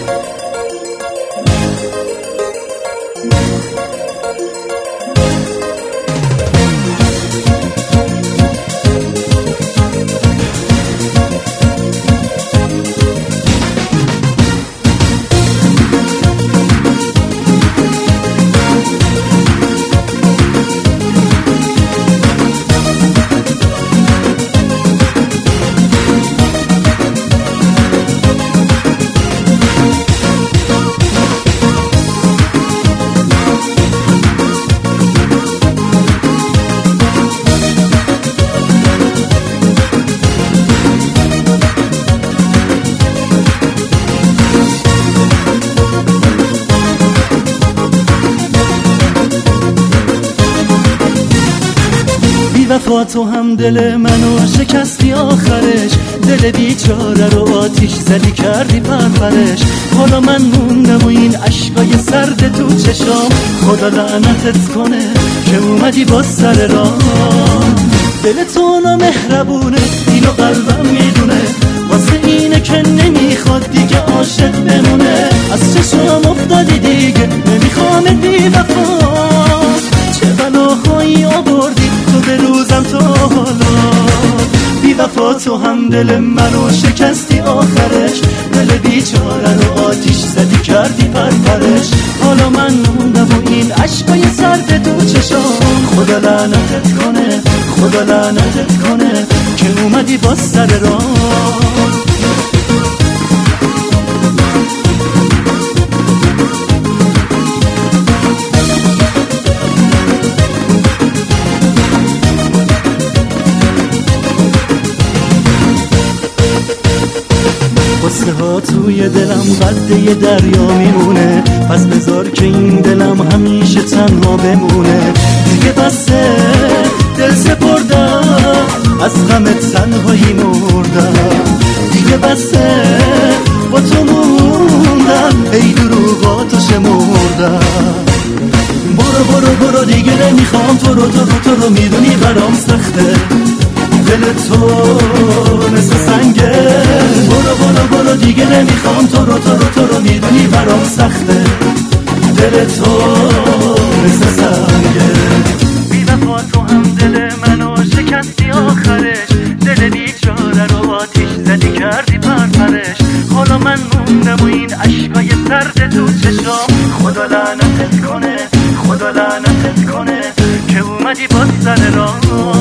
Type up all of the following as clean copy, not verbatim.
وفا تو هم دل منو شکستی آخرش، دل بیچاره رو آتیش زدی کردی پرپرش. حالا من موندم و این عشقای سرد تو چشام، خدا لعنتت کنه که اومدی با سر راه. دل تو نامهربونه اینو قلبم میدونه، واسه اینه که نمیخواد دیگه عاشق بمونه. از چشم افتادی دیگه نمیخوام بی وفا، چه بلاهایی آوردی تو به روزم تا حالا. بی وفا تو هم دل منو شکستی آخرش، دل بیچاره رو آتیش زدی کردی پرپرش. حالا من موندم و این عشقای سرد تو چشام، خدا لعنتت کنه خدا لعنتت کنه که اومدی با سر راه. قصه ها توی دلم قد یه دریا میمونه، پس بذار که این دلم همیشه تنها بمونه. دیگه بسه دل سپردم، از غم تنهایی مردم. دیگه بسه با تو موندم، ای دروغاتو شمردم. برو برو برو دیگه نمیخوام تو رو میدونی برام سخته، دل تو مثل سنگه. برو برو برو دیگه نمیخوام تو رو میدونی برام سخته، دل تو مثل سنگه. بی وفا تو هم دل منو شکستی آخرش، دل بیچاره رو آتیش زدی کردی پرپرش. حالا من موندم و این عشقای سرد تو چشام، خدا لعنتت کنه خدا لعنتت کنه که اومدی با سر راه.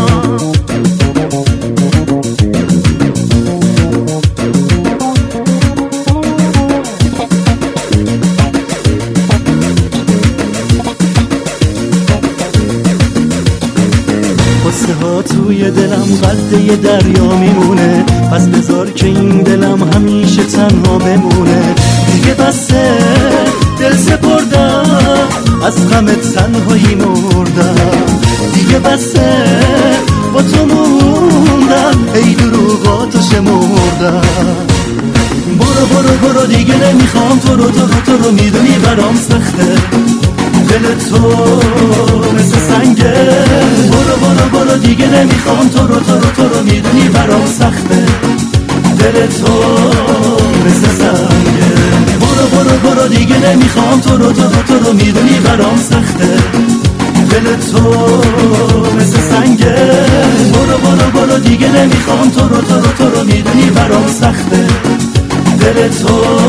قصه ها توی دلم قد یه دریا میمونه، پس بذار که این دلم همیشه تنها بمونه. دیگه بسه دل سپردم، از غم تنهایی مردم. دیگه بسه با تو موندم، ای دروغاتو شمردم. برو برو برو دیگه نمیخوام تو رو میدونی برام سخته، دل تو مثل سنگه. برو برو برو دیگه نمیخوام تو رو میدونی برام سخته، دل تو مثل سنگه. برو برو برو دیگه نمیخوام تو رو میدونی برام سخته، دل تو مثل سنگه. برو برو برو دیگه نمیخوام تو رو میدونی برام سخته، دل تو